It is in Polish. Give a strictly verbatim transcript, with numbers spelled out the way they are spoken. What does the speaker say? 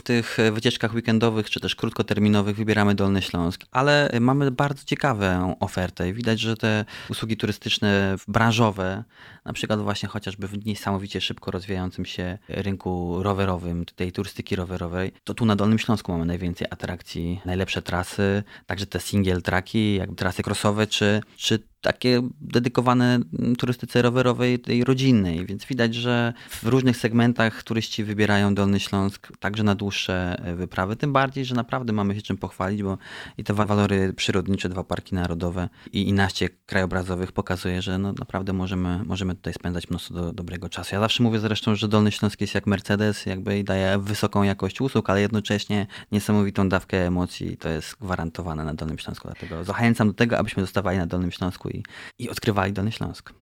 w tych wycieczkach weekendowych czy też krótkoterminowych wybieramy Dolny Śląsk, ale mamy bardzo ciekawą ofertę i widać, że te usługi turystyczne branżowe, na przykład właśnie chociażby w niesamowicie szybko rozwijającym się rynku rowerowym, tej turystyki rowerowej, to tu na Dolnym Śląsku mamy najwięcej atrakcji, najlepsze trasy, także te single tracki, jak trasy crossowe, czy, czy takie dedykowane turystyce rowerowej, tej rodzinnej, więc widać, że w różnych segmentach turyści wybierają Dolny Śląsk także na dłuższe wyprawy, tym bardziej, że naprawdę mamy się czym pochwalić, bo i te walory przyrodnicze, dwa parki narodowe i, i naście krajobrazowych pokazuje, że no naprawdę możemy, możemy tutaj spędzać mnóstwo do, dobrego czasu. Ja zawsze mówię zresztą, że Dolny Śląsk jest jak Mercedes, jakby i daje wysoką jakość usług, ale jednocześnie niesamowitą dawkę emocji, to jest gwarantowane na Dolnym Śląsku, dlatego zachęcam do tego, abyśmy zostawali na Dolnym Śląsku i, i odkrywali Dolny Śląsk.